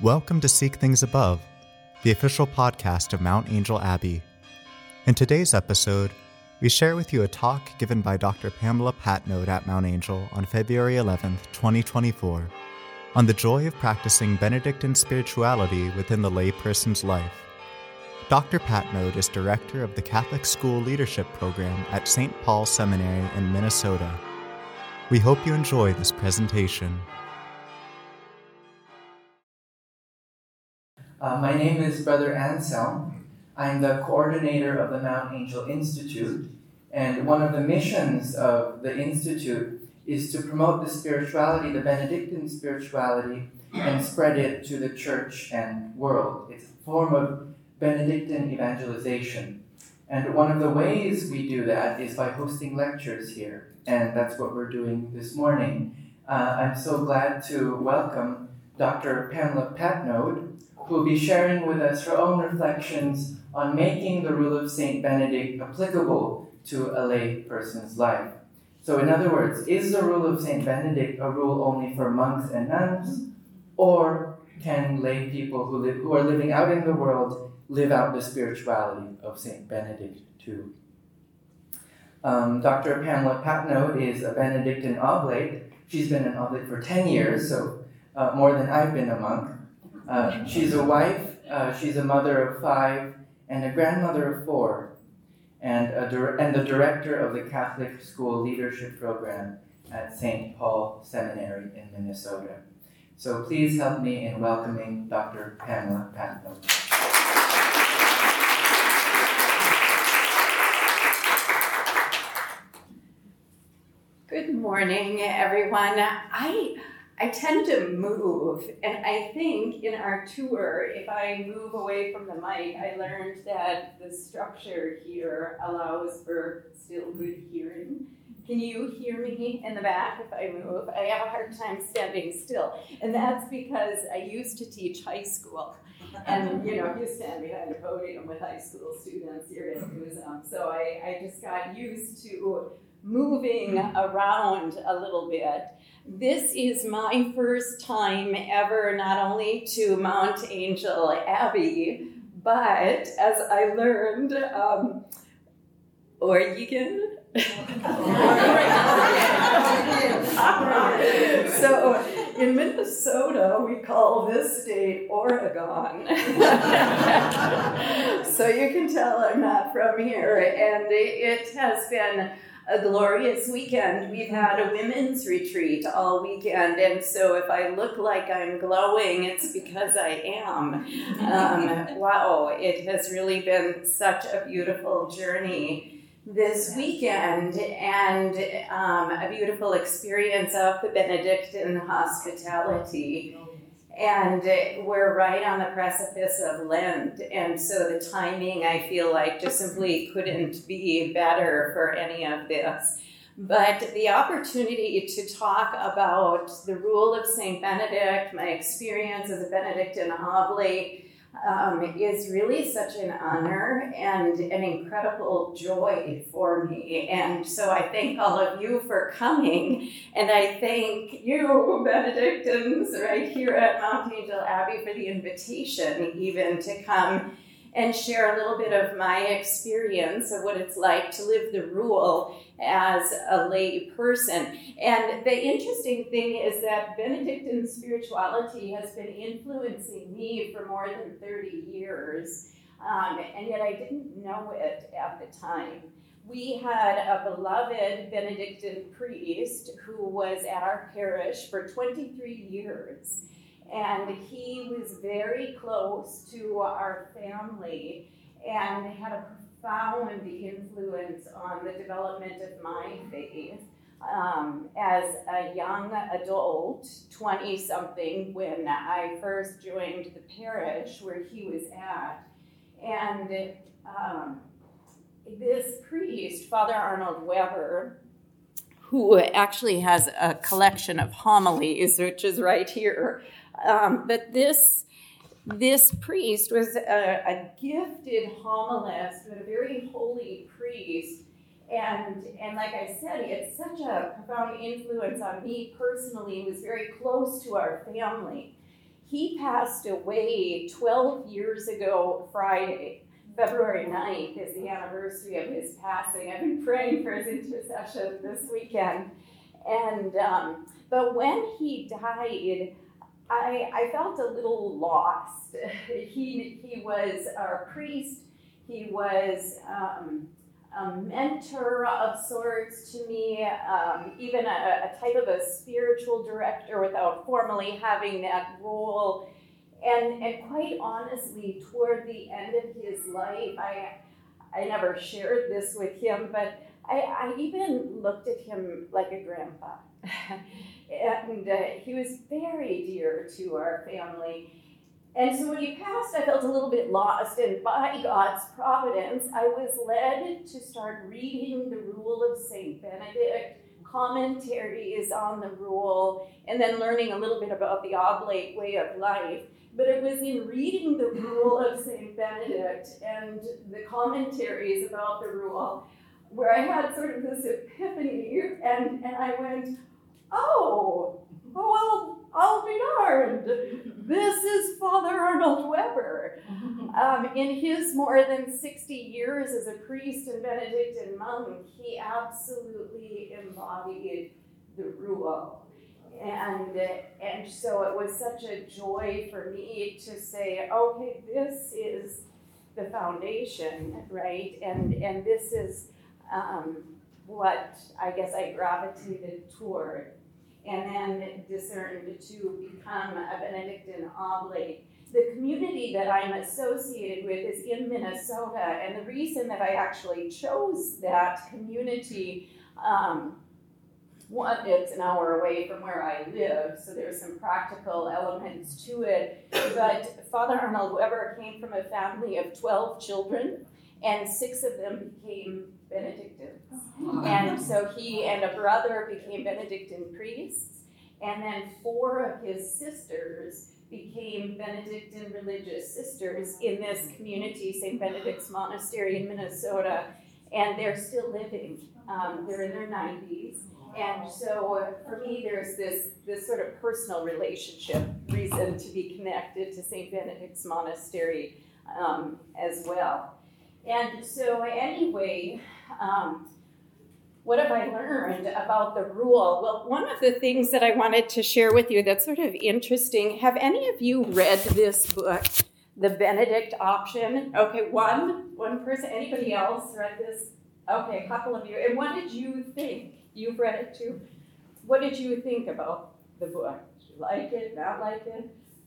Welcome to Seek Things Above, the official podcast of Mount Angel Abbey. In today's episode, we share with you a talk given by Dr. Pamela Patnode at Mount Angel on February 11th, 2024, on the joy of practicing Benedictine spirituality within the layperson's life. Dr. Patnode is director of the Catholic School Leadership Program at St. Paul Seminary in Minnesota. We hope you enjoy this presentation. My name is Brother Anselm. I'm the coordinator of the Mount Angel Institute, and one of the missions of the Institute is to promote the spirituality, the Benedictine spirituality, and spread it to the church and world. It's a form of Benedictine evangelization. And one of the ways we do that is by hosting lectures here, and that's what we're doing this morning. I'm so glad to welcome Dr. Pamela Patnode, who will be sharing with us her own reflections on making the rule of St. Benedict applicable to a lay person's life. So in other words, is the rule of St. Benedict a rule only for monks and nuns, or can lay people who are living out in the world live out the spirituality of St. Benedict too? Dr. Pamela Patnode is a Benedictine oblate. She's been an oblate for 10 years, so more than I've been a monk. She's a wife, she's a mother of 5, and a grandmother of 4, and the director of the Catholic School Leadership Program at St. Paul Seminary in Minnesota. So please help me in welcoming Dr. Pamela Patnode. Good morning, everyone. I tend to move, and I think in our tour, if I move away from the mic, I learned that the structure here allows for still good hearing. Can you hear me in the back if I move? I have a hard time standing still, and that's because I used to teach high school. And, you stand behind a podium with high school students here at Newsom. So I just got used to moving around a little bit. This is my first time ever not only to Mount Angel Abbey, but as I learned, Oregon. So in Minnesota, we call this state Oregon. So you can tell I'm not from here, and it has been a glorious weekend. We've had a women's retreat all weekend, and so if I look like I'm glowing, it's because I am. Wow, it has really been such a beautiful journey this weekend, and a beautiful experience of the Benedictine hospitality. And we're right on the precipice of Lent, and so the timing, I feel like, just simply couldn't be better for any of this. But the opportunity to talk about the rule of St. Benedict, my experience as a Benedictine oblate, is really such an honor and an incredible joy for me. And so I thank all of you for coming, and I thank you, Benedictines, right here at Mount Angel Abbey for the invitation even to come and share a little bit of my experience of what it's like to live the rule as a lay person. And the interesting thing is that Benedictine spirituality has been influencing me for more than 30 years, and yet I didn't know it at the time. We had a beloved Benedictine priest who was at our parish for 23 years. And he was very close to our family and had a profound influence on the development of my faith as a young adult, 20-something, when I first joined the parish where he was at. And this priest, Father Arnold Weber, who actually has a collection of homilies, which is right here, but this priest was a gifted homilist, but a very holy priest, and like I said, he had such a profound influence on me personally. He was very close to our family. He passed away 12 years ago Friday. February 9th is the anniversary of his passing. I've been praying for his intercession this weekend. And but when he died, I felt a little lost. He was our priest. He was a mentor of sorts to me, even a type of a spiritual director without formally having that role. And quite honestly, toward the end of his life, I never shared this with him, but I even looked at him like a grandpa. And he was very dear to our family. And so when he passed, I felt a little bit lost, and by God's providence, I was led to start reading the Rule of St. Benedict, commentaries on the Rule, and then learning a little bit about the Oblate way of life. But it was in reading the Rule of St. Benedict and the commentaries about the Rule where I had sort of this epiphany, and I went, oh, well, I'll be darned. This is Father Arnold Weber. In his more than 60 years as a priest and Benedictine monk, he absolutely embodied the Rule. And so it was such a joy for me to say, okay, this is the foundation, right? And this is what I guess I gravitated toward. And then discerned to become a Benedictine oblate. The community that I'm associated with is in Minnesota, and the reason that I actually chose that community, one, it's an hour away from where I live, so there's some practical elements to it, but Father Arnold Weber came from a family of 12 children, and 6 of them became Benedictines. And so he and a brother became Benedictine priests, and then 4 of his sisters became Benedictine religious sisters in this community, St. Benedict's Monastery in Minnesota, and they're still living. They're in their 90s. And so for me, there's this sort of personal relationship reason to be connected to St. Benedict's Monastery as well. And so anyway, what have I learned about the Rule? Well, one of the things that I wanted to share with you that's sort of interesting, have any of you read this book, The Benedict Option? Okay, one person. Anybody else read this? Okay, a couple of you. And what did you think? You've read it too. What did you think about the book? Did you like it, not like it?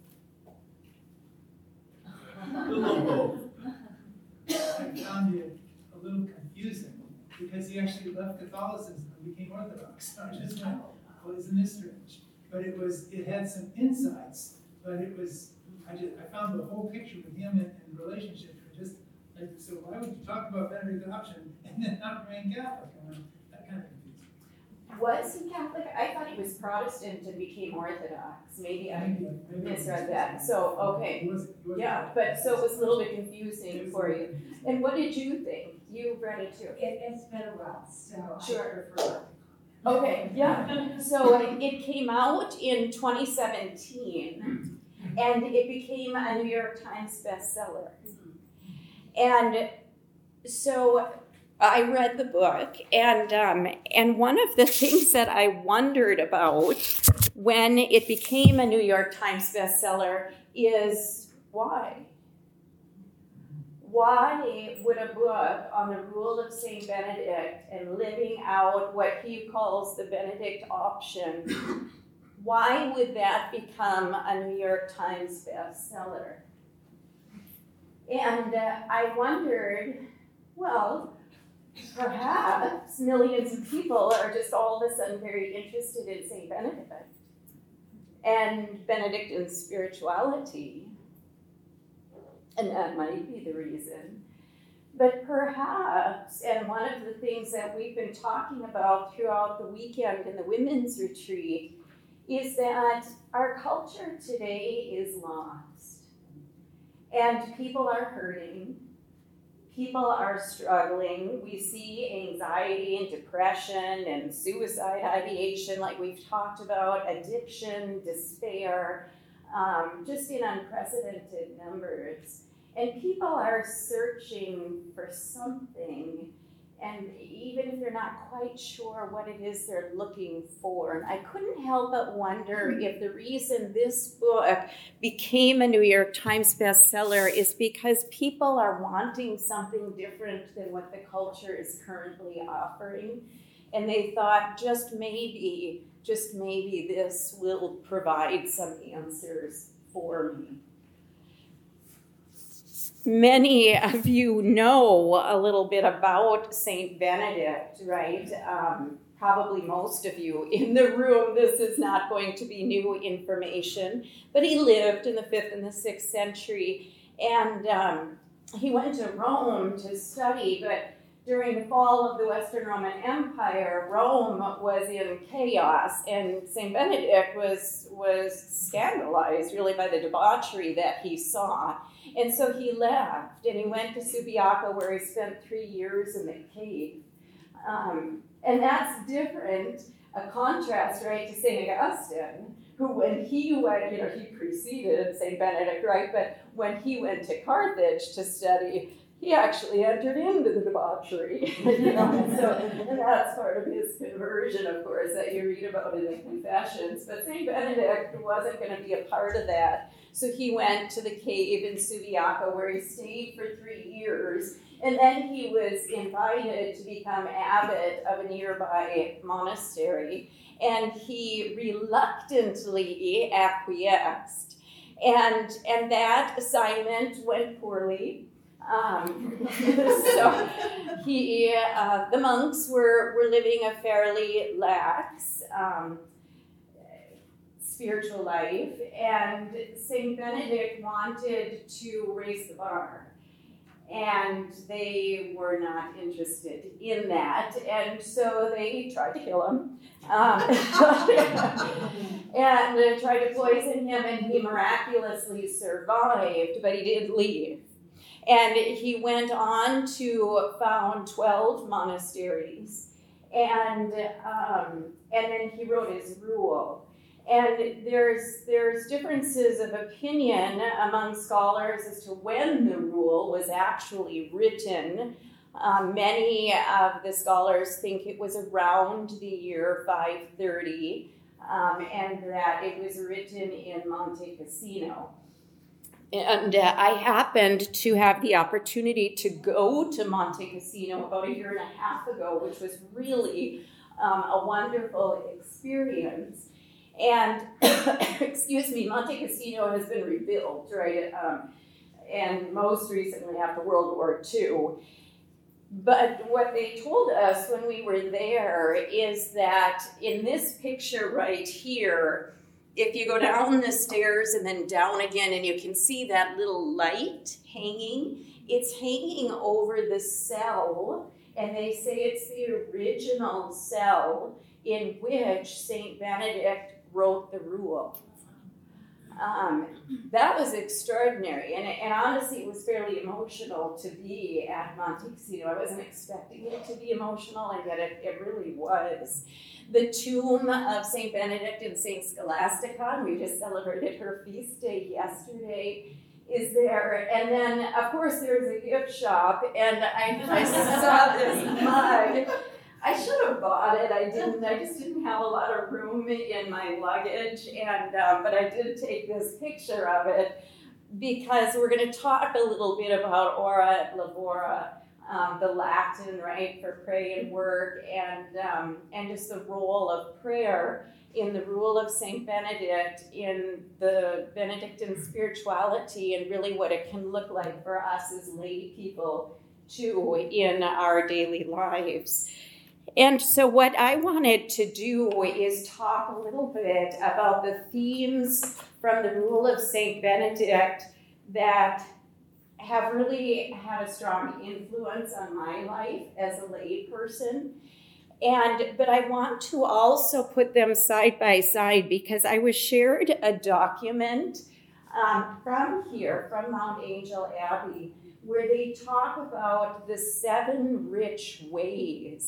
I found it a little confusing because he actually left Catholicism and became Orthodox. So I just went, well, isn't this strange? But it had some insights, but I found the whole picture with him and relationships were just like, so why would you talk about Benedict option and then not remain Catholic? That kind of confused me. Was he Catholic? I thought he was Protestant and became Orthodox. Maybe I misread that. So, okay. He was Yeah, but so it was a little bit confusing for you. And what did you think? You read it too. It's been a while, so Sure. I prefer. Okay, yeah. So it came out in 2017, and it became a New York Times bestseller. And so I read the book, and one of the things that I wondered about when it became a New York Times bestseller is why? Why would a book on the Rule of St. Benedict and living out what he calls the Benedict option, why would that become a New York Times bestseller? And I wondered, well, perhaps millions of people are just all of a sudden very interested in St. Benedict and Benedictine spirituality. And that might be the reason. But perhaps, and one of the things that we've been talking about throughout the weekend in the women's retreat, is that our culture today is lost. And people are hurting. People are struggling. We see anxiety and depression and suicide ideation, like we've talked about, addiction, despair. just in unprecedented numbers. And people are searching for something, and even if they're not quite sure what it is they're looking for. And I couldn't help but wonder if the reason this book became a New York Times bestseller is because people are wanting something different than what the culture is currently offering. And they thought, just maybe this will provide some answers for me. Many of you know a little bit about Saint Benedict, right? Probably most of you in the room, this is not going to be new information, but he lived in the 5th and the 6th century, and he went to Rome to study, but during the fall of the Western Roman Empire, Rome was in chaos, and St. Benedict was scandalized, really, by the debauchery that he saw. And so he left, and he went to Subiaco, where he spent 3 years in the cave. And that's different, a contrast, right, to St. Augustine, who, when he went, he preceded St. Benedict, right, but when he went to Carthage to study, he actually entered into the debauchery, and that's part of his conversion, of course, that you read about in the Confessions. But St. Benedict wasn't going to be a part of that. So he went to the cave in Subiaco, where he stayed for 3 years, and then he was invited to become abbot of a nearby monastery, and he reluctantly acquiesced. And that assignment went poorly. So the monks were living a fairly lax spiritual life, and St. Benedict wanted to raise the bar, and they were not interested in that, and so they tried to kill him, and tried to poison him, and he miraculously survived, but he did leave. And he went on to found 12 monasteries, and then he wrote his rule. And there's differences of opinion among scholars as to when the rule was actually written. Many of the scholars think it was around the year 530, and that it was written in Monte Cassino. And I happened to have the opportunity to go to Monte Cassino about 1.5 years ago, which was really a wonderful experience. And, Monte Cassino has been rebuilt, right? And most recently after World War II. But what they told us when we were there is that in this picture right here, if you go down the stairs and then down again, and you can see that little light hanging, it's hanging over the cell, and they say it's the original cell in which St. Benedict wrote the rule. That was extraordinary, and honestly, it was fairly emotional to be at Monte Cassino. I wasn't expecting it to be emotional, and yet it really was. The tomb of St. Benedict and St. Scholastica, we just celebrated her feast day yesterday, is there. And then, of course, there's a gift shop, and I saw this mug. I should have bought it. I didn't. I just didn't have a lot of room in my luggage, and but I did take this picture of it because we're going to talk a little bit about ora et labora, the Latin, right, for pray and work, and just the role of prayer in the rule of St. Benedict, in the Benedictine spirituality, and really what it can look like for us as lay people too in our daily lives. And so what I wanted to do is talk a little bit about the themes from the rule of St. Benedict that have really had a strong influence on my life as a lay person. But I want to also put them side by side because I was shared a document from Mount Angel Abbey, where they talk about the 7 rich ways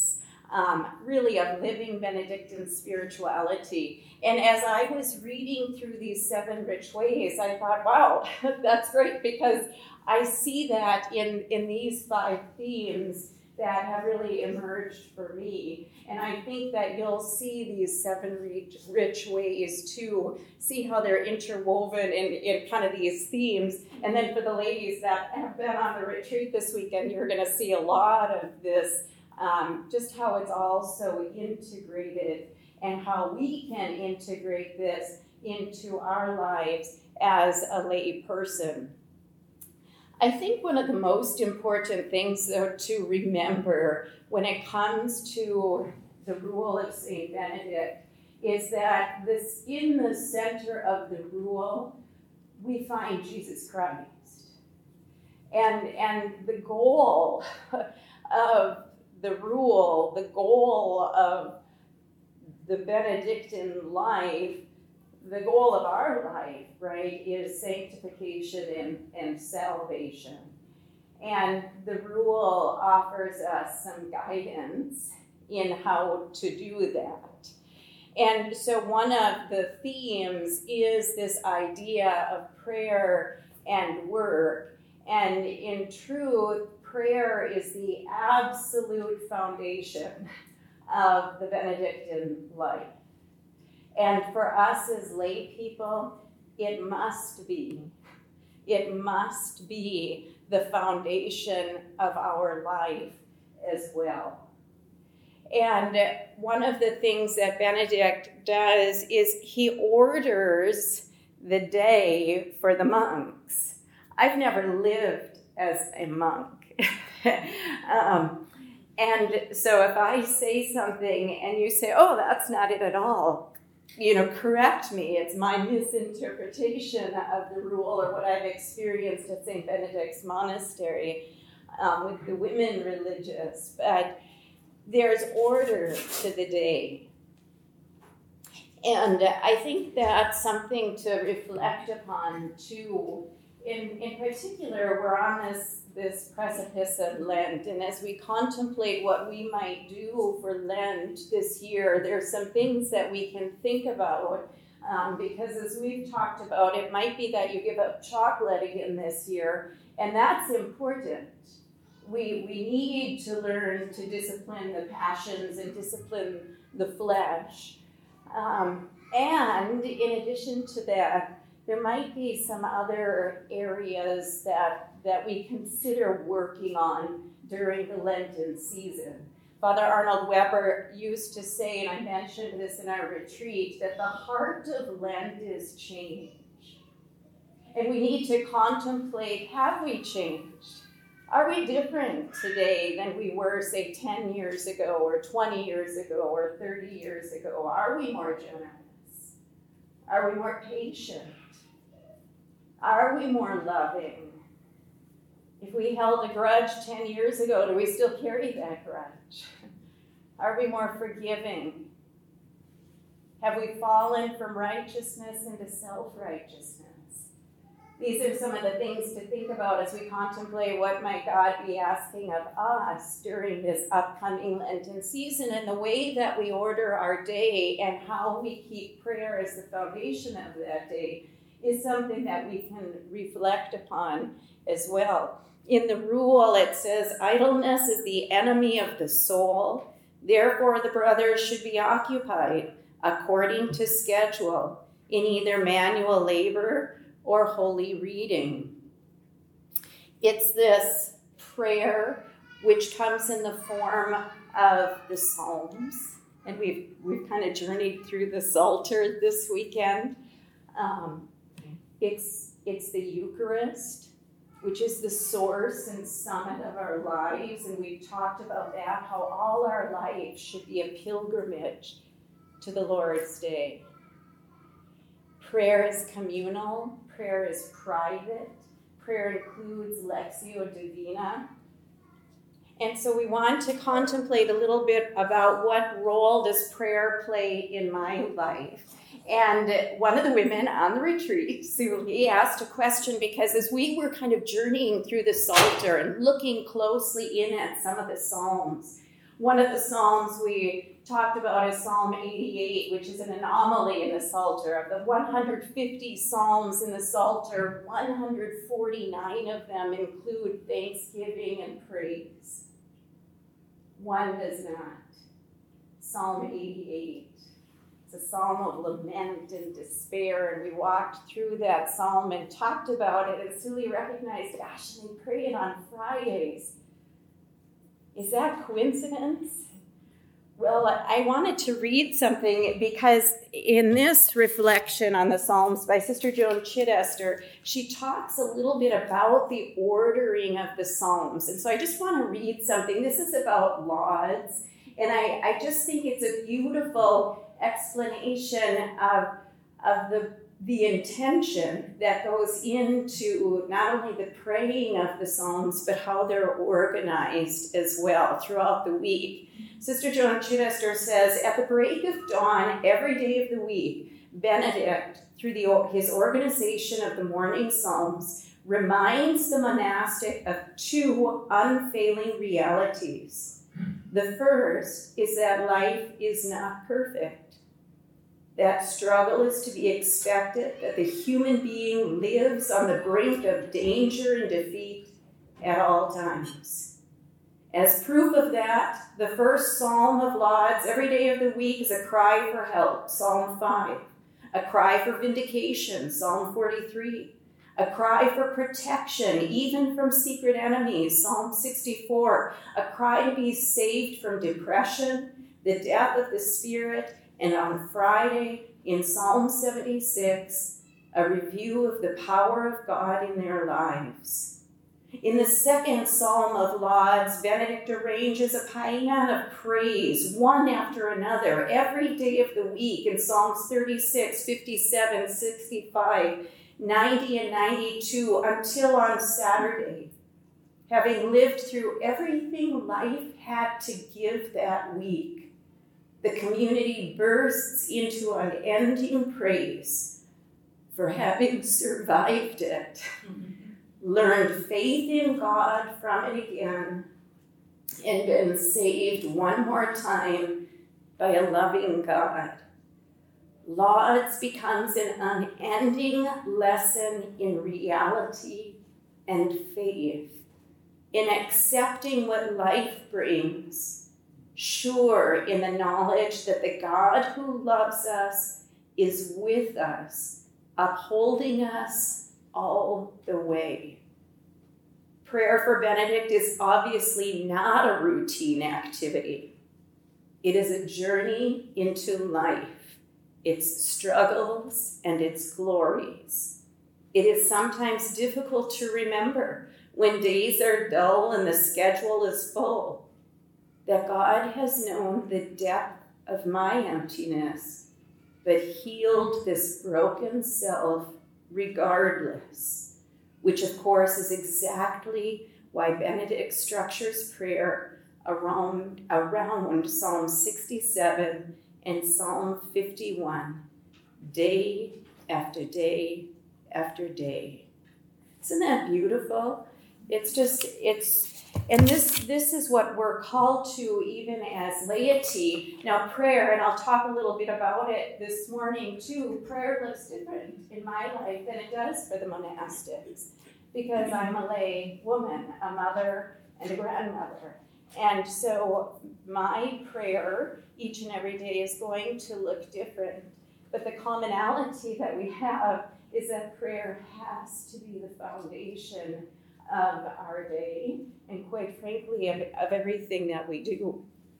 really of living Benedictine spirituality. And as I was reading through these 7 rich ways, I thought, wow, that's great, because I see that in these 5 themes that have really emerged for me. And I think that you'll see these 7 rich ways too, see how they're interwoven in kind of these themes. And then for the ladies that have been on the retreat this weekend, you're going to see a lot of this, just how it's all so integrated and how we can integrate this into our lives as a lay person. I think one of the most important things, though, to remember when it comes to the rule of St. Benedict is that this, in the center of the rule, we find Jesus Christ. And the goal of the rule, the goal of the Benedictine life, the goal of our life, right, is sanctification and salvation. And the rule offers us some guidance in how to do that. And so one of the themes is this idea of prayer and work. And in truth, prayer is the absolute foundation of the Benedictine life. And for us as lay people, it must be the foundation of our life as well. And one of the things that Benedict does is he orders the day for the monks. I've never lived as a monk. And so if I say something and you say, oh, that's not it at all, correct me. It's my misinterpretation of the rule or what I've experienced at St. Benedict's Monastery with the women religious. But there's order to the day. And I think that's something to reflect upon, too. In particular, we're on this precipice of Lent, and as we contemplate what we might do for Lent this year, there's some things that we can think about, because as we've talked about, it might be that you give up chocolate again this year, and that's important. We need to learn to discipline the passions and discipline the flesh. And in addition to that, there might be some other areas that we consider working on during the Lenten season. Father Arnold Weber used to say, and I mentioned this in our retreat, that the heart of Lent is change. And we need to contemplate, have we changed? Are we different today than we were, say, 10 years ago, or 20 years ago, or 30 years ago? Are we more generous? Are we more patient? Are we more loving? If we held a grudge 10 years ago, do we still carry that grudge? Are we more forgiving? Have we fallen from righteousness into self-righteousness? These are some of the things to think about as we contemplate what might God be asking of us during this upcoming Lenten season, and the way that we order our day and how we keep prayer as the foundation of that day is something that we can reflect upon as well. In the rule, it says, idleness is the enemy of the soul. Therefore, the brothers should be occupied according to schedule in either manual labor or holy reading. It's this prayer which comes in the form of the Psalms. And we've kind of journeyed through the Psalter this weekend. It's the Eucharist, which is the source and summit of our lives. And we've talked about that, how all our life should be a pilgrimage to the Lord's Day. Prayer is communal. Prayer is private. Prayer includes Lectio Divina. And so we want to contemplate a little bit about what role does prayer play in my life. And one of the women on the retreat, Suli, asked a question because as we were kind of journeying through the Psalter and looking closely in at some of the Psalms, One of the Psalms we talked about is Psalm 88, which is an anomaly in the Psalter. Of the 150 Psalms in the Psalter, 149 of them include thanksgiving and praise. One does not. Psalm 88. It's a psalm of lament and despair, and we walked through that psalm and talked about it, and Sully recognized, gosh, they pray it on Fridays. Is that coincidence? Well, I wanted to read something because in this reflection on the Psalms by Sister Joan Chitester, she talks a little bit about the ordering of the Psalms. And so I just want to read something. This is about lauds, and I just think it's a beautiful explanation of the intention that goes into not only the praying of the Psalms, but how they're organized as well throughout the week. Sister Joan Chitester says, at the break of dawn every day of the week, Benedict, through his organization of the morning Psalms, reminds the monastic of two unfailing realities. The first is that life is not perfect. That struggle is to be expected, that the human being lives on the brink of danger and defeat at all times. As proof of that, the first Psalm of Lauds every day of the week is a cry for help, Psalm 5, a cry for vindication, Psalm 43, a cry for protection, even from secret enemies, Psalm 64, a cry to be saved from depression, the death of the spirit, and on Friday, in Psalm 76, a review of the power of God in their lives. In the second Psalm of Lauds, Benedict arranges a paean of praise, one after another, every day of the week in Psalms 36, 57, 65, 90, and 92, until on Saturday, having lived through everything life had to give that week. The community bursts into unending praise for having survived it, learned faith in God from it again, and been saved one more time by a loving God. Lauds becomes an unending lesson in reality and faith, in accepting what life brings, sure in the knowledge that the God who loves us is with us, upholding us all the way. Prayer for Benedict is obviously not a routine activity. It is a journey into life, its struggles and its glories. It is sometimes difficult to remember when days are dull and the schedule is full, that God has known the depth of my emptiness, but healed this broken self regardless, which of course is exactly why Benedict structures prayer around Psalm 67 and Psalm 51, day after day after day. Isn't that beautiful? And this is what we're called to even as laity. Now prayer, and I'll talk a little bit about it this morning too, prayer looks different in my life than it does for the monastics, because I'm a lay woman, a mother and a grandmother. And so my prayer each and every day is going to look different. But the commonality that we have is that prayer has to be the foundation of our day, and quite frankly, of everything that we do.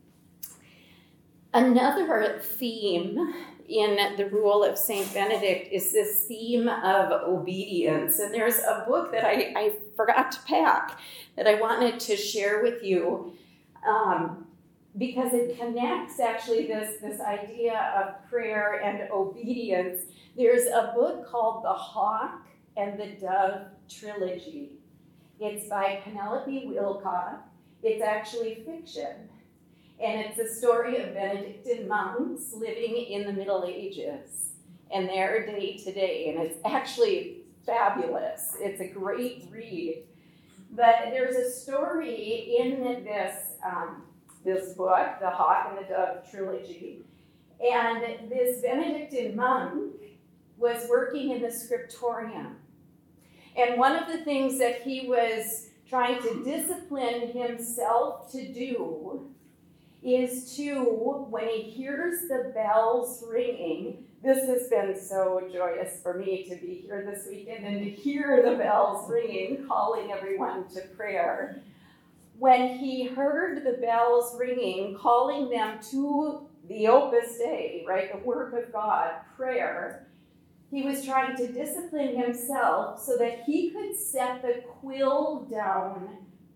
Another theme in the rule of St. Benedict is this theme of obedience. And there's a book that I forgot to pack that I wanted to share with you because it connects actually this idea of prayer and obedience. There's a book called The Hawk and the Dove Trilogy. It's by Penelope Wilcott. It's actually fiction. And it's a story of Benedictine monks living in the Middle Ages and their day to day. And it's actually fabulous. It's a great read. But there's a story in this book, The Hawk and the Dove Trilogy. And this Benedictine monk was working in the scriptorium. And one of the things that he was trying to discipline himself to do is to, when he hears the bells ringing, this has been so joyous for me to be here this weekend and to hear the bells ringing, calling everyone to prayer. When he heard the bells ringing, calling them to the Opus Dei, right, the work of God, prayer, he was trying to discipline himself so that he could set the quill down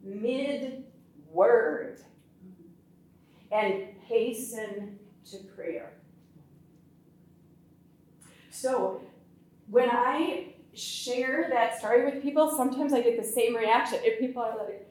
mid-word and hasten to prayer. So when I share that story with people, sometimes I get the same reaction. If people are like,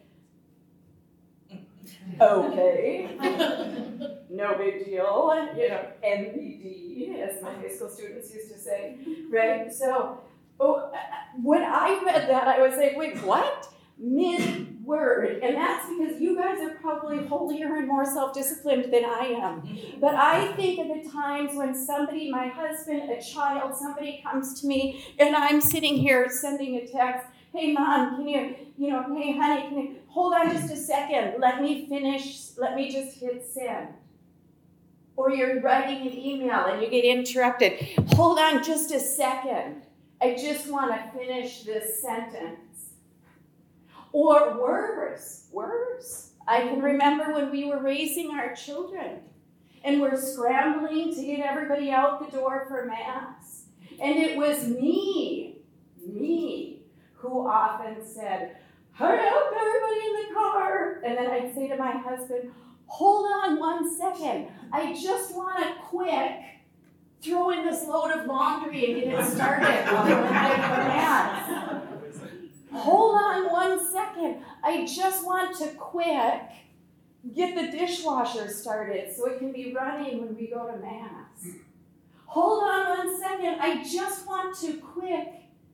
okay, no big deal, NBD, as my high school students used to say, right? So when I read that, I was like, wait, what? Mid-word. And that's because you guys are probably holier and more self-disciplined than I am. But I think of the times when somebody, my husband, a child, somebody comes to me, and I'm sitting here sending a text, hey, Mom, can you, hey, honey, can you, hold on just a second. Let me finish. Let me just hit send. Or you're writing an email and you get interrupted. Hold on just a second. I just want to finish this sentence. Or worse. I can remember when we were raising our children and we're scrambling to get everybody out the door for Mass. And it was me who often said, hurry up, everybody in the car. And then I'd say to my husband, hold on 1 second. I just want to quick throw in this load of laundry and get it started while we're ready for Mass. Hold on 1 second. I just want to quick get the dishwasher started so it can be running when we go to Mass. Hold on 1 second. I just want to quick.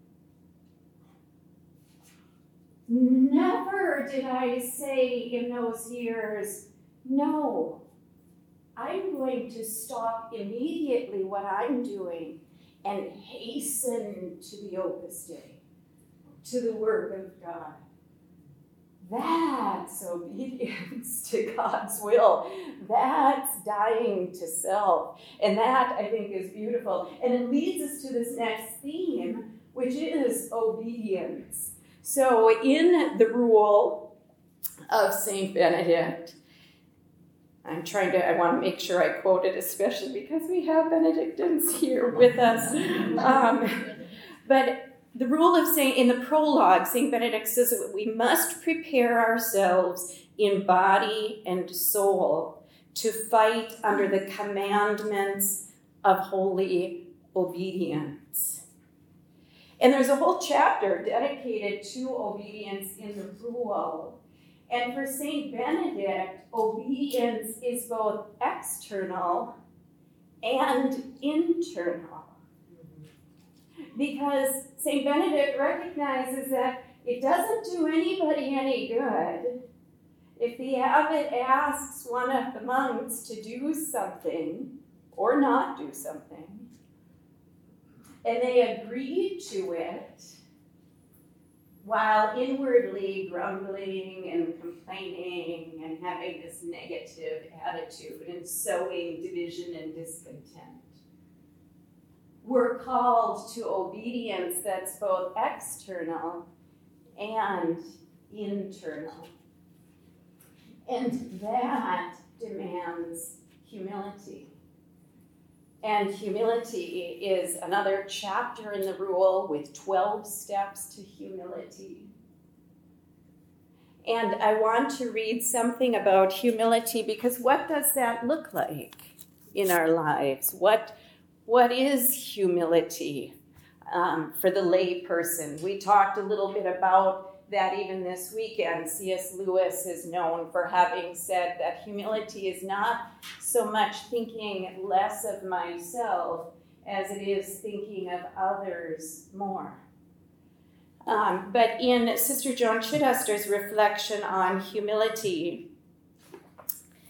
Never did I say in those years, no, I'm going to stop immediately what I'm doing and hasten to the Opus Dei, to the work of God. That's obedience to God's will. That's dying to self. And that, I think, is beautiful. And it leads us to this next theme, which is obedience. So in the rule of St. Benedict, I want to make sure I quote it, especially because we have Benedictines here with us. But the rule of in the prologue, St. Benedict says that we must prepare ourselves in body and soul to fight under the commandments of holy obedience. And there's a whole chapter dedicated to obedience in the rule. And for St. Benedict, obedience is both external and internal. Because St. Benedict recognizes that it doesn't do anybody any good if the abbot asks one of the monks to do something or not do something, and they agree to it while inwardly grumbling and complaining and having this negative attitude and sowing division and discontent. We're called to obedience that's both external and internal. And that demands humility. And humility is another chapter in the rule with 12 steps to humility. And I want to read something about humility because what does that look like in our lives? What is humility for the lay person? We talked a little bit about that even this weekend. C.S. Lewis is known for having said that humility is not so much thinking less of myself as it is thinking of others more. But in Sister Joan Chittister's reflection on humility,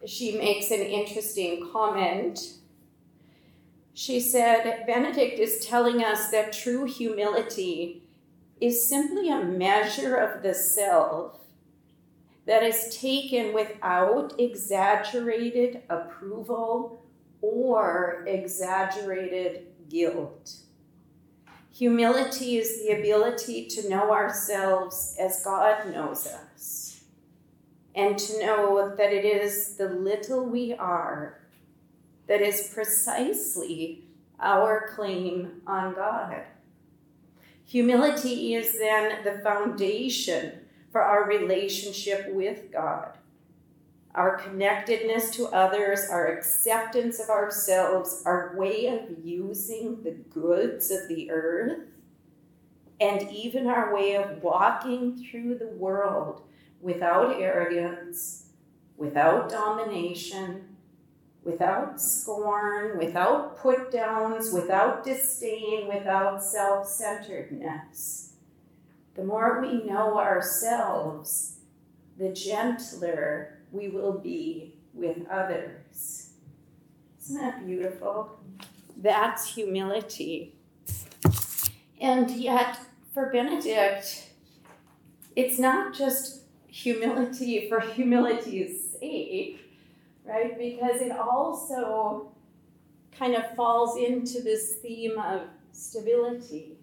she makes an interesting comment. She said, Benedict is telling us that true humility is simply a measure of the self that is taken without exaggerated approval or exaggerated guilt. Humility is the ability to know ourselves as God knows us, and to know that it is the little we are that is precisely our claim on God. Humility is then the foundation for our relationship with God, our connectedness to others, our acceptance of ourselves, our way of using the goods of the earth, and even our way of walking through the world without arrogance, without domination, without scorn, without put-downs, without disdain, without self-centeredness. The more we know ourselves, the gentler we will be with others. Isn't that beautiful? That's humility. And yet, for Benedict, it's not just humility for humility's sake, right? Because it also kind of falls into this theme of stability.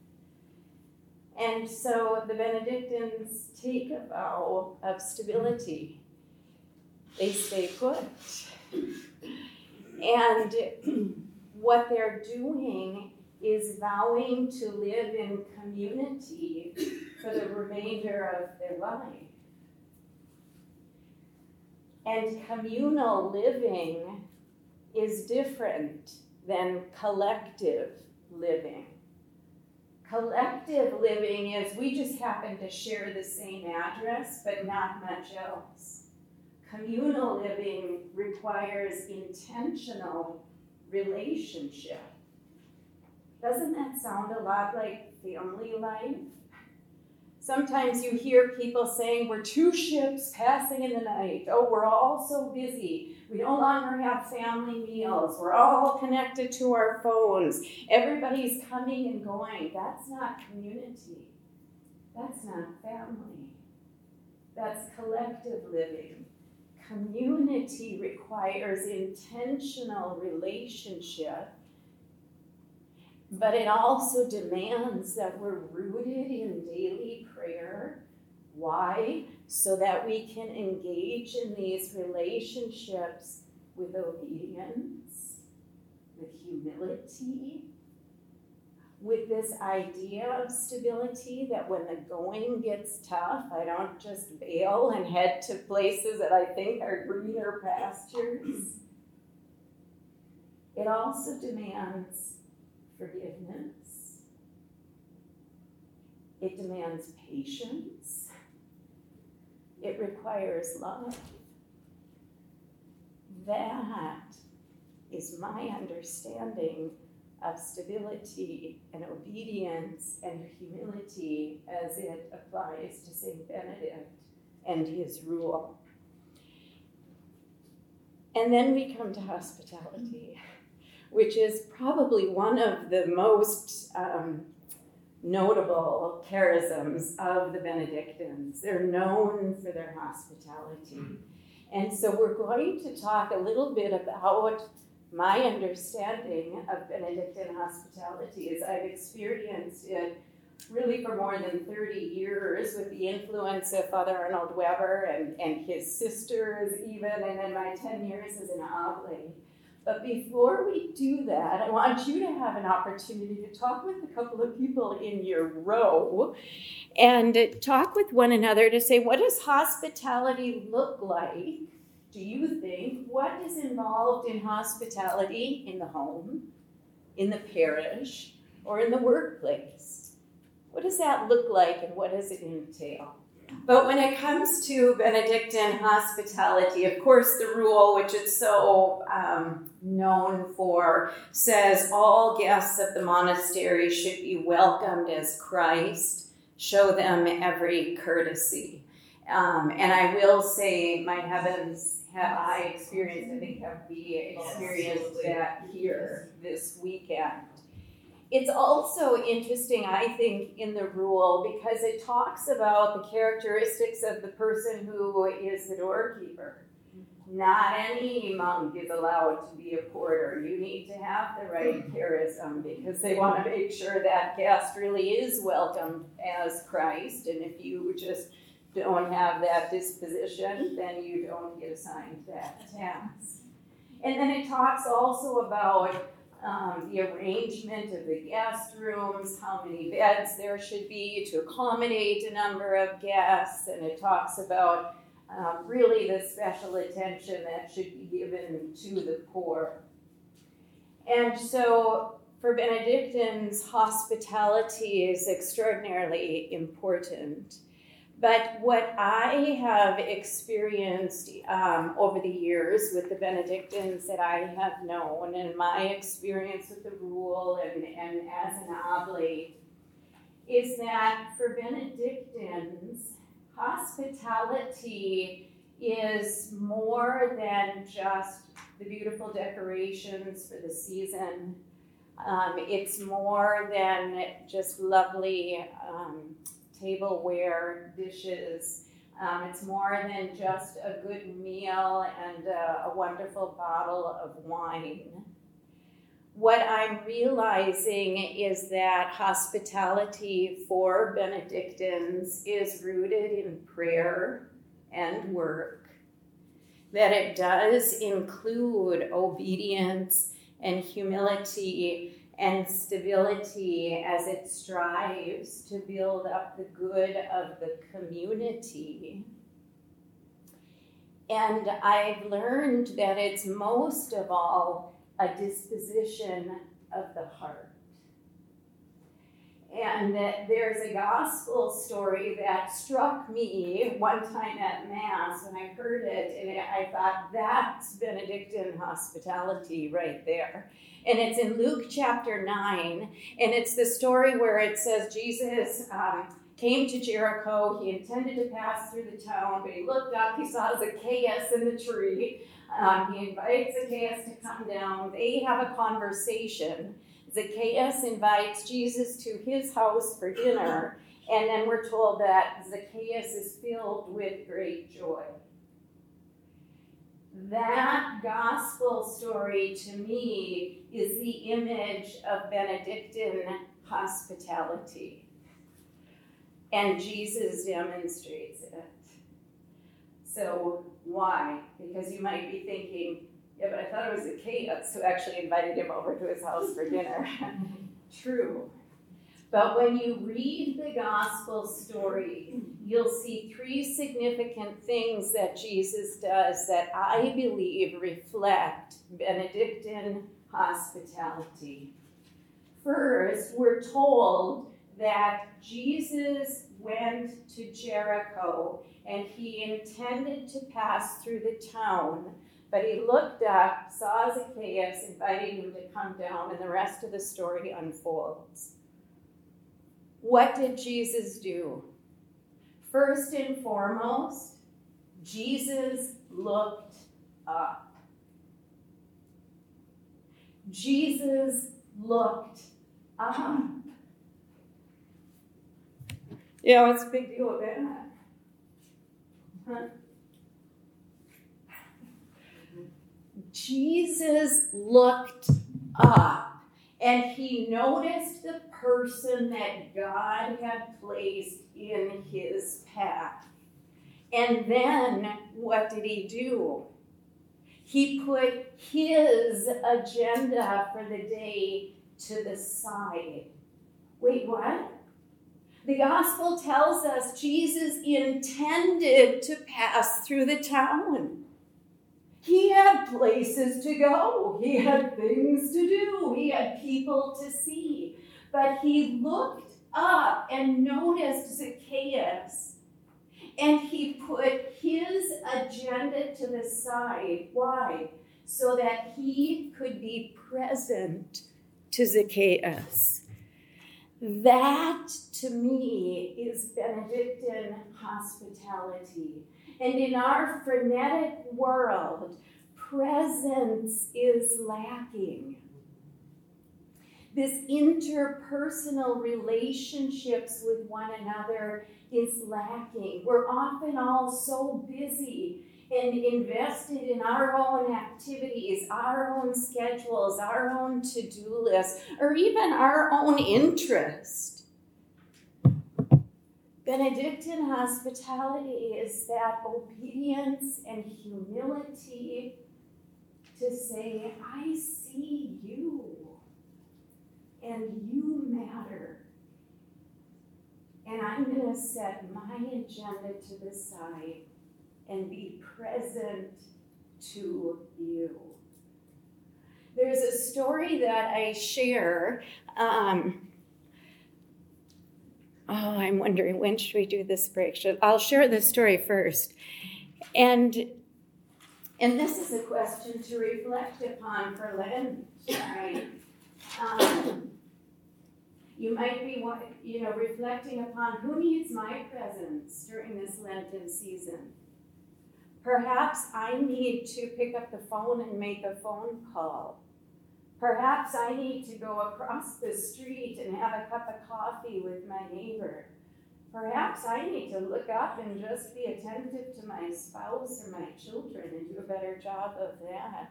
And so the Benedictines take a vow of stability. They stay put. And what they're doing is vowing to live in community for the remainder of their life. And communal living is different than collective living. Collective living is we just happen to share the same address, but not much else. Communal living requires intentional relationship. Doesn't that sound a lot like family life? Sometimes you hear people saying, we're two ships passing in the night. Oh, we're all so busy. We no longer have family meals. We're all connected to our phones. Everybody's coming and going. That's not community. That's not family. That's collective living. Community requires intentional relationship, but it also demands that we're rooted in daily prayer. Why? So that we can engage in these relationships with obedience, with humility, with this idea of stability that when the going gets tough, I don't just bail and head to places that I think are greener pastures. It also demands forgiveness. It demands patience. It requires love. That is my understanding of stability and obedience and humility as it applies to St. Benedict and his rule. And then we come to hospitality, which is probably one of the most notable charisms of the Benedictines. They're known for their hospitality. And so we're going to talk a little bit about my understanding of Benedictine hospitality as I've experienced it really for more than 30 years with the influence of Father Arnold Weber and his sisters even, and then my 10 years as an oblate. But before we do that, I want you to have an opportunity to talk with a couple of people in your row and talk with one another to say, what does hospitality look like? Do you think? What is involved in hospitality in the home, in the parish, or in the workplace? What does that look like and what does it entail? But when it comes to Benedictine hospitality, of course, the rule, which it's so known for, says all guests of the monastery should be welcomed as Christ, show them every courtesy. And I will say, my heavens, have I experienced, I think have we experienced that here this weekend. It's also interesting, I think, in the rule because it talks about the characteristics of the person who is the doorkeeper. Not any monk is allowed to be a porter. You need to have the right charism because they want to make sure that guest really is welcomed as Christ. And if you just don't have that disposition, then you don't get assigned that task. And then it talks also about the arrangement of the guest rooms, how many beds there should be to accommodate a number of guests, and it talks about really the special attention that should be given to the poor. And so for Benedictines, hospitality is extraordinarily important. But what I have experienced over the years with the Benedictines that I have known and my experience with the rule and as an oblate is that for Benedictines, hospitality is more than just the beautiful decorations for the season. It's more than just lovely tableware, dishes. It's more than just a good meal and a wonderful bottle of wine. What I'm realizing is that hospitality for Benedictines is rooted in prayer and work, that it does include obedience and humility and stability as it strives to build up the good of the community. And I've learned that it's most of all a disposition of the heart. And there's a gospel story that struck me one time at Mass when I heard it, and I thought, that's Benedictine hospitality right there. And it's in Luke chapter 9, and it's the story where it says Jesus came to Jericho. He intended to pass through the town, but he looked up, he saw Zacchaeus in the tree. He invites Zacchaeus to come down. They have a conversation. Zacchaeus invites Jesus to his house for dinner, and then we're told that Zacchaeus is filled with great joy. That gospel story to me is the image of Benedictine hospitality, and Jesus demonstrates it. So why? Because you might be thinking, yeah, but I thought it was Zacchaeus who actually invited him over to his house for dinner. True. But when you read the gospel story, you'll see three significant things that Jesus does that I believe reflect Benedictine hospitality. First, we're told that Jesus went to Jericho and he intended to pass through the town, but he looked up, saw Zacchaeus, inviting him to come down, and the rest of the story unfolds. What did Jesus do? First and foremost, Jesus looked up. Jesus looked up. Yeah, what's the big deal with that? Huh? Jesus looked up and he noticed the person that God had placed in his path. And then what did he do? He put his agenda for the day to the side. Wait, what? The gospel tells us Jesus intended to pass through the town. He had places to go. He had things to do. He had people to see. But he looked up and noticed Zacchaeus. And he put his agenda to the side. Why? So that he could be present to Zacchaeus. That, to me, is Benedictine hospitality. And in our frenetic world, presence is lacking. This interpersonal relationships with one another is lacking. We're often all so busy and invested in our own activities, our own schedules, our own to-do lists, or even our own interest. Benedictine hospitality is that obedience and humility to say, I see you, and you matter. And I'm going to set my agenda to the side and be present to you. There's a story that I share. I'm wondering, when should we do this break? I'll share the story first. And this is a question to reflect upon for Lent, right? You might be, reflecting upon who needs my presence during this Lenten season. Perhaps I need to pick up the phone and make a phone call. Perhaps I need to go across the street and have a cup of coffee with my neighbor. Perhaps I need to look up and just be attentive to my spouse or my children and do a better job of that.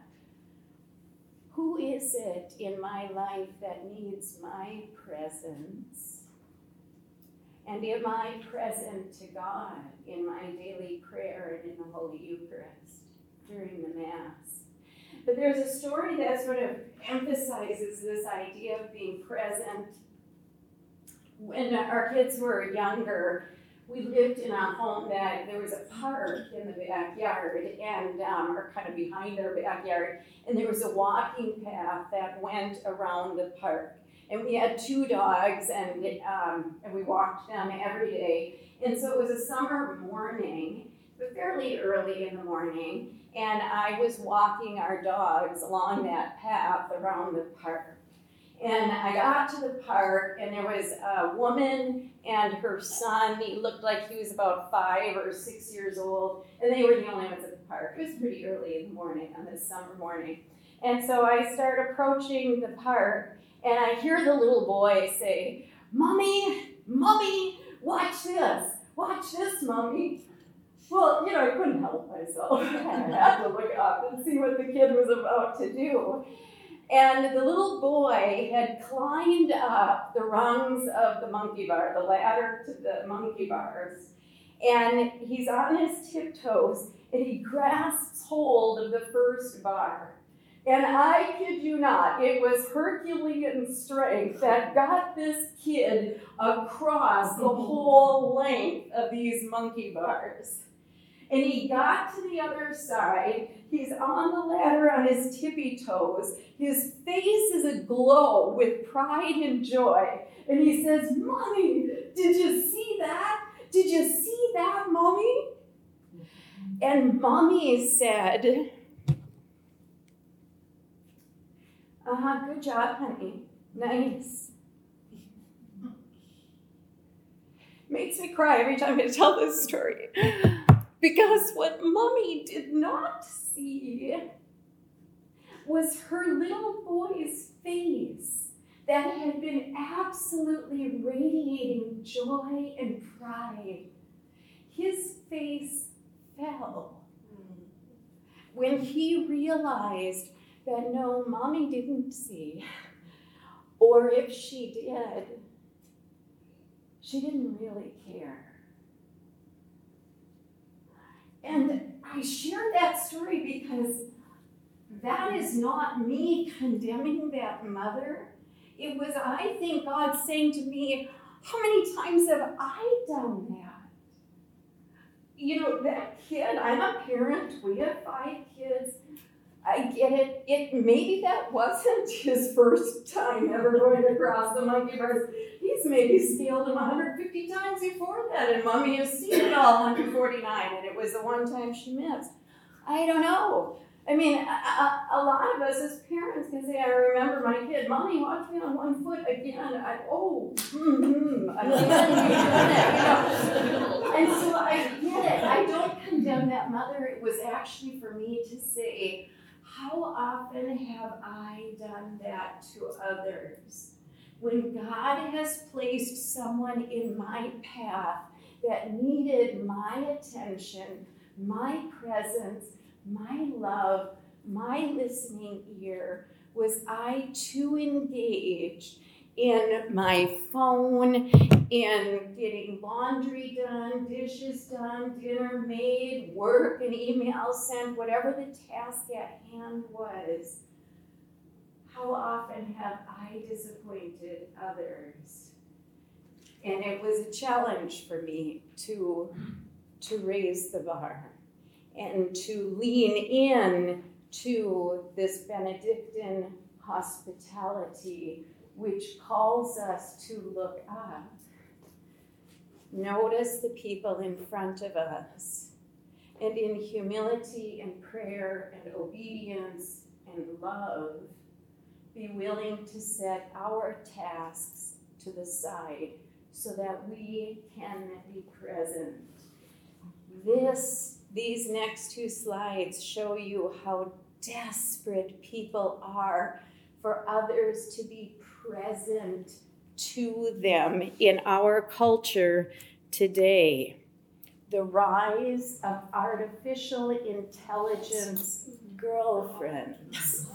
Who is it in my life that needs my presence? And am I present to God in my daily prayer and in the Holy Eucharist during the Mass? But there's a story that sort of emphasizes this idea of being present. When our kids were younger, we lived in a home that there was a park in the backyard, and or kind of behind our backyard, and there was a walking path that went around the park. And we had 2 dogs, and we walked them every day. And so it was a summer morning, but fairly early in the morning, and I was walking our dogs along that path around the park. And I got to the park, and there was a woman and her son. He looked like he was about 5 or 6 years old, and they were the only ones at the park. It was pretty early in the morning on this summer morning. And so I start approaching the park, and I hear the little boy say, Mommy, watch this, Mommy. Well, I couldn't help myself. I had to look up and see what the kid was about to do. And the little boy had climbed up the rungs of the monkey bar, the ladder to the monkey bars, and he's on his tiptoes, and he grasps hold of the first bar. And I kid you not, it was Herculean strength that got this kid across the whole length of these monkey bars. And he got to the other side. He's on the ladder on his tippy toes. His face is aglow with pride and joy. And he says, Mommy, did you see that? Did you see that, Mommy? And Mommy said, good job, honey. Nice. Makes me cry every time I tell this story. Because what Mommy did not see was her little boy's face that had been absolutely radiating joy and pride. His face fell when he realized that no, Mommy didn't see, or if she did, she didn't really care. And I share that story because that is not me condemning that mother. It was, I think, God saying to me, how many times have I done that? That kid, I'm a parent, we have 5 kids. I get it. Maybe that wasn't his first time ever going across the monkey bars. He's maybe scaled them 150 times before that, and Mommy has seen it all 149, and it was the one time she missed. I don't know. I mean, a lot of us as parents can say, I remember my kid, Mommy, watch me on one foot again. Again, you've done it, And so I get it. I don't condemn that mother. It was actually for me to say, how often have I done that to others? When God has placed someone in my path that needed my attention, my presence, my love, my listening ear, was I too engaged in my phone, in getting laundry done, dishes done, dinner made, work and emails sent, whatever the task at hand was? How often have I disappointed others? And it was a challenge for me to raise the bar and to lean in to this Benedictine hospitality, which calls us to look up. Notice the people in front of us, and in humility and prayer and obedience and love, be willing to set our tasks to the side so that we can be present. These next two slides show you how desperate people are for others to be present to them in our culture today. The rise of artificial intelligence girlfriends.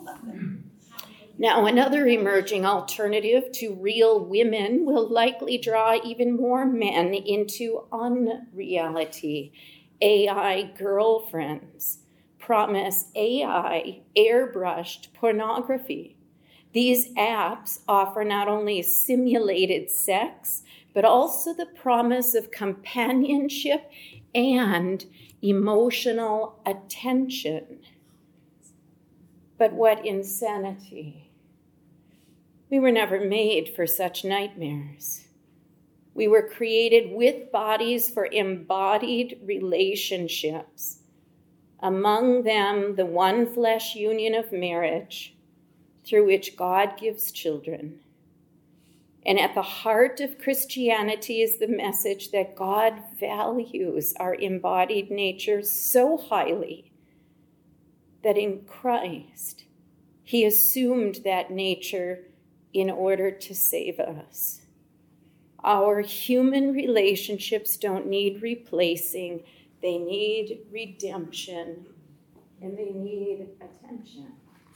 Now, another emerging alternative to real women will likely draw even more men into unreality. AI girlfriends promise AI airbrushed pornography. These apps offer not only simulated sex, but also the promise of companionship and emotional attention. But what insanity! We were never made for such nightmares. We were created with bodies for embodied relationships, among them the one flesh union of marriage, through which God gives children. And at the heart of Christianity is the message that God values our embodied nature so highly that in Christ, he assumed that nature in order to save us. Our human relationships don't need replacing. They need redemption, and they need attention.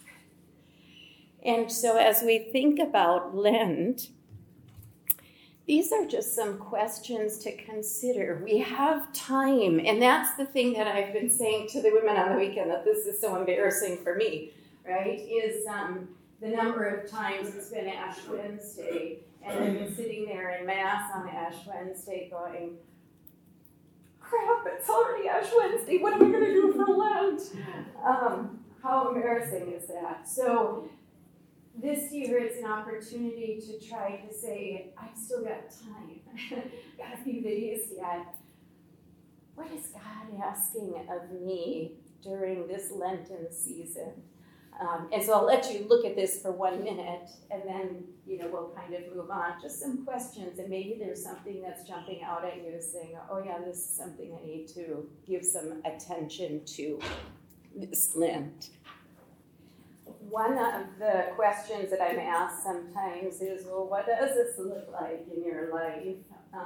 And so as we think about Lent, these are just some questions to consider. We have time, and that's the thing that I've been saying to the women on the weekend, that this is so embarrassing for me, right, is the number of times it's been Ash Wednesday, and I've been sitting there in Mass on Ash Wednesday going, crap, it's already Ash Wednesday, what am I going to do for Lent? How embarrassing is that? So this year it's an opportunity to try to say, I've still got time, got a few days yet. What is God asking of me during this Lenten season? And so I'll let you look at this for 1 minute, and then we'll kind of move on. Just some questions, and maybe there's something that's jumping out at you saying, oh yeah, this is something I need to give some attention to this Lent. One of the questions that I'm asked sometimes is, well, what does this look like in your life?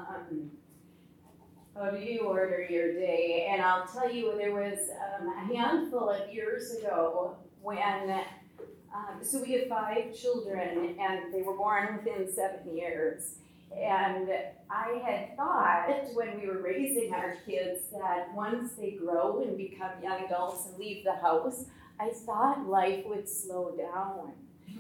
How do you order your day? And I'll tell you, there was a handful of years ago when, so we have 5 children, and they were born within 7 years. And I had thought when we were raising our kids that once they grow and become young adults and leave the house, I thought life would slow down.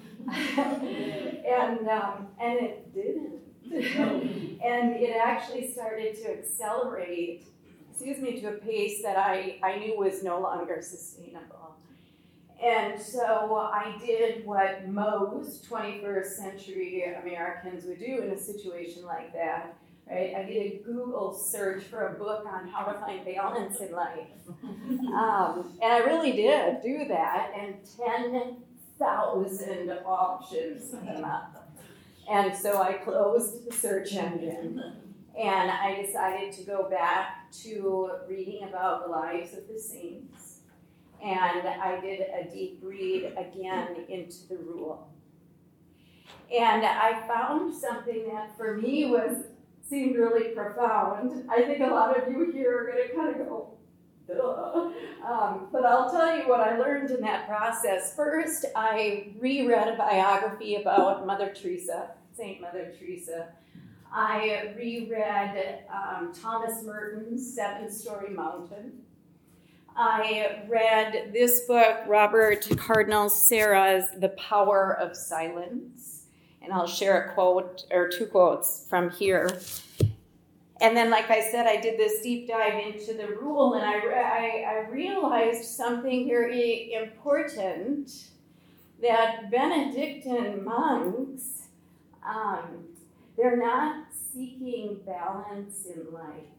And it didn't. And it actually started to accelerate, to a pace that I knew was no longer sustainable. And so I did what most 21st century Americans would do in a situation like that. right? I did a Google search for a book on how to find balance in life. And I really did do that, and 10,000 options came up. And so I closed the search engine, and I decided to go back to reading about the lives of the saints. And I did a deep read again into the Rule. And I found something that for me seemed really profound. I think a lot of you here are going to kind of go, duh. But I'll tell you what I learned in that process. First, I reread a biography about Mother Teresa, Saint Mother Teresa. I reread Thomas Merton's Seven-Story Mountain. I read this book, Robert Cardinal Sarah's The Power of Silence. And I'll share a quote or two quotes from here. And then, like I said, I did this deep dive into the Rule, and I realized something very important, that Benedictine monks, they're not seeking balance in life.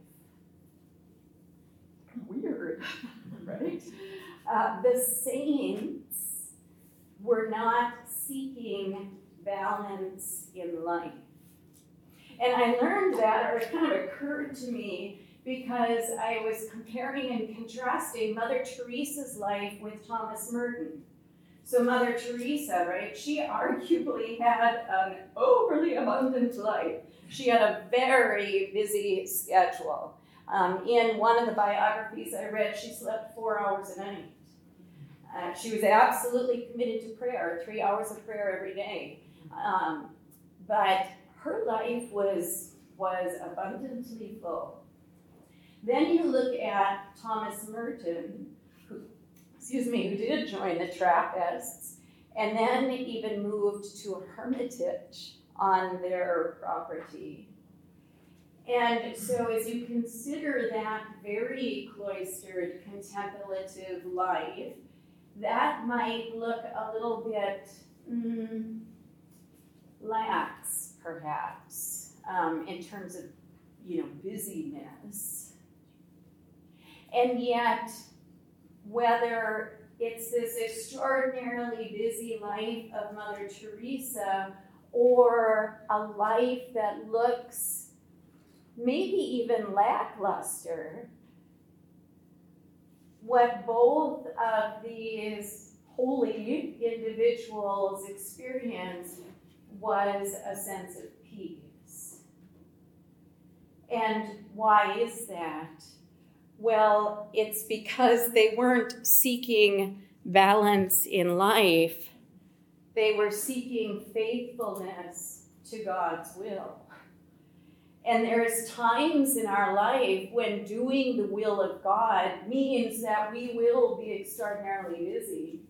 Weird, right? The saints were not seeking balance in life. And I learned that, or it kind of occurred to me, because I was comparing and contrasting Mother Teresa's life with Thomas Merton. So Mother Teresa, right, she arguably had an overly abundant life. She had a very busy schedule. In one of the biographies I read, she slept 4 hours a night. She was absolutely committed to prayer, 3 hours of prayer every day. But her life was abundantly full. Then you look at Thomas Merton, who did join the Trappists, and then even moved to a hermitage on their property. And so as you consider that very cloistered, contemplative life, that might look a little bit lax, perhaps, in terms of, busyness. And yet, whether it's this extraordinarily busy life of Mother Teresa or a life that looks maybe even lackluster, what both of these holy individuals experienced was a sense of peace. And why is that? Well, it's because they weren't seeking balance in life. They were seeking faithfulness to God's will. And there's times in our life when doing the will of God means that we will be extraordinarily busy.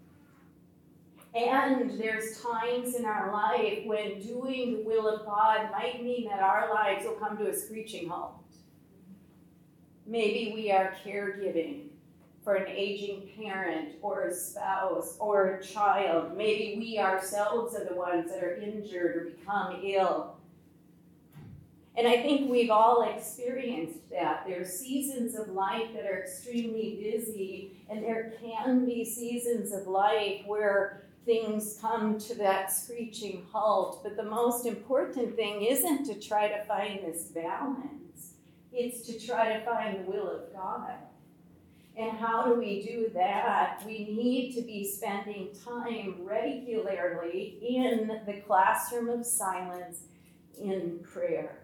And there's times in our life when doing the will of God might mean that our lives will come to a screeching halt. Maybe we are caregiving for an aging parent or a spouse or a child. Maybe we ourselves are the ones that are injured or become ill. And I think we've all experienced that. There are seasons of life that are extremely busy, and there can be seasons of life where things come to that screeching halt. But the most important thing isn't to try to find this balance. It's to try to find the will of God. And how do we do that? We need to be spending time regularly in the classroom of silence in prayer.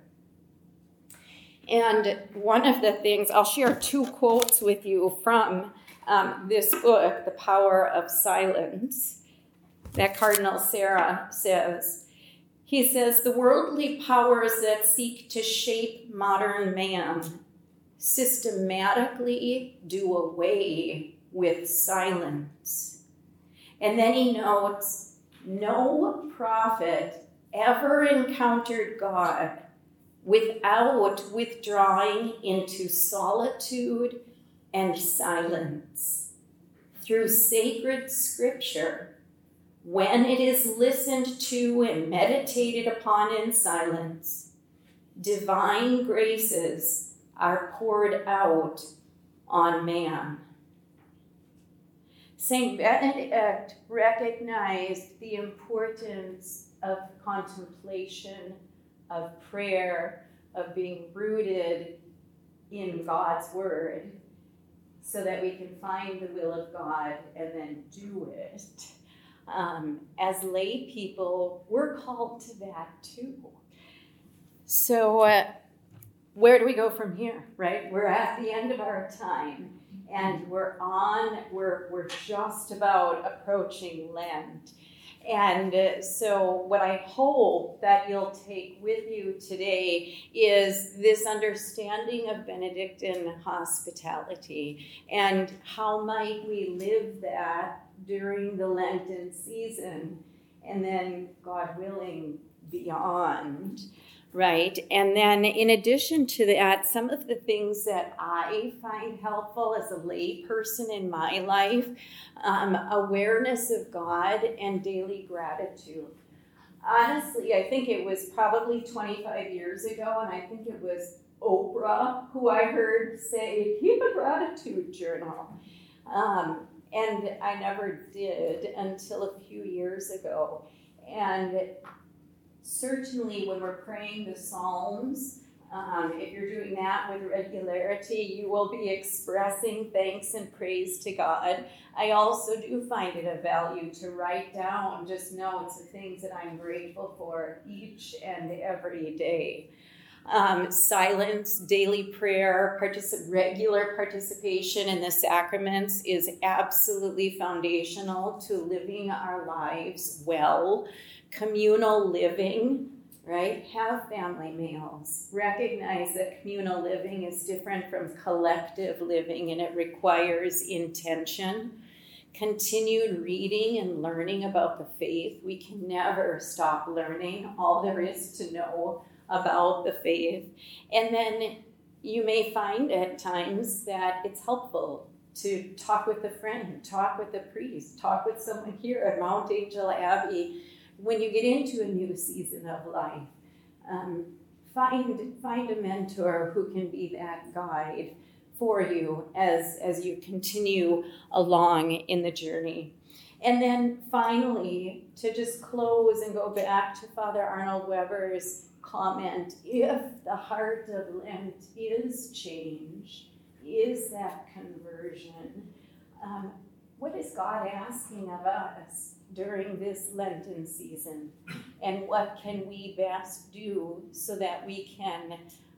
And one of the things, I'll share two quotes with you from this book, The Power of Silence, that Cardinal Sarah says. He says, "The worldly powers that seek to shape modern man systematically do away with silence." And then he notes, "No prophet ever encountered God without withdrawing into solitude and silence. Through sacred scripture, when it is listened to and meditated upon in silence, divine graces are poured out on man. St. Benedict recognized the importance of contemplation, of prayer, of being rooted in God's word, so that we can find the will of God and then do it. As lay people, we're called to that too. So where do we go from here, right? We're at the end of our time, and we're just about approaching Lent. And so what I hope that you'll take with you today is this understanding of Benedictine hospitality, and how might we live that during the Lenten season, and then, God willing, beyond. Right, and then in addition to that, some of the things that I find helpful as a lay person in my life, awareness of God and daily gratitude. Honestly, I think it was probably 25 years ago, and I think it was Oprah who I heard say, keep a gratitude journal. And I never did until a few years ago. And certainly when we're praying the Psalms, if you're doing that with regularity, you will be expressing thanks and praise to God. I also do find it of value to write down just notes of things that I'm grateful for each and every day. Silence, daily prayer, regular participation in the sacraments is absolutely foundational to living our lives well. Communal living, right? Have family meals. Recognize that communal living is different from collective living, and it requires intention. Continued reading and learning about the faith. We can never stop learning all there is to know about the faith. And then you may find at times that it's helpful to talk with a friend, talk with a priest, talk with someone here at Mount Angel Abbey. When you get into a new season of life, find a mentor who can be that guide for you as you continue along in the journey. And then finally, to just close and go back to Father Arnold Weber's comment, if the heart of Lent is change, is that conversion, what is God asking of us during this Lenten season? And what can we best do so that we can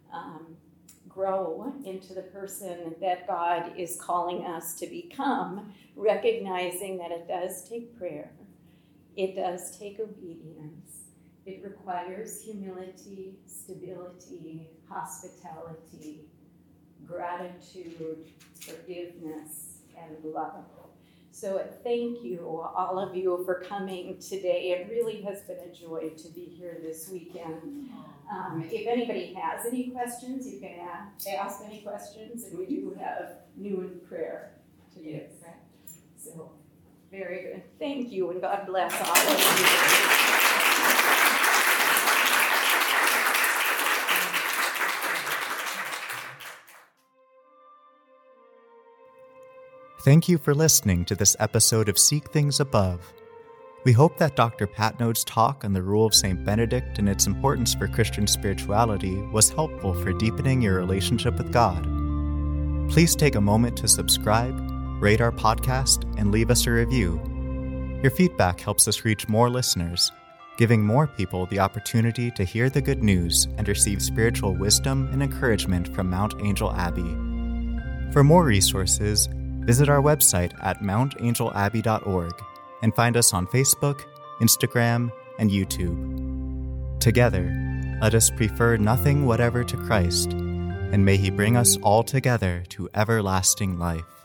grow into the person that God is calling us to become, recognizing that it does take prayer, it does take obedience, it requires humility, stability, hospitality, gratitude, forgiveness, and love. So thank you, all of you, for coming today. It really has been a joy to be here this weekend. If anybody has any questions, you can ask any questions, and we do have noon prayer today. So, very good. Thank you, and God bless all of you. Thank you for listening to this episode of Seek Things Above. We hope that Dr. Patnode's talk on the rule of St. Benedict and its importance for Christian spirituality was helpful for deepening your relationship with God. Please take a moment to subscribe, rate our podcast, and leave us a review. Your feedback helps us reach more listeners, giving more people the opportunity to hear the good news and receive spiritual wisdom and encouragement from Mount Angel Abbey. For more resources, visit our website at mountangelabbey.org and find us on Facebook, Instagram, and YouTube. Together, let us prefer nothing whatever to Christ, and may He bring us all together to everlasting life.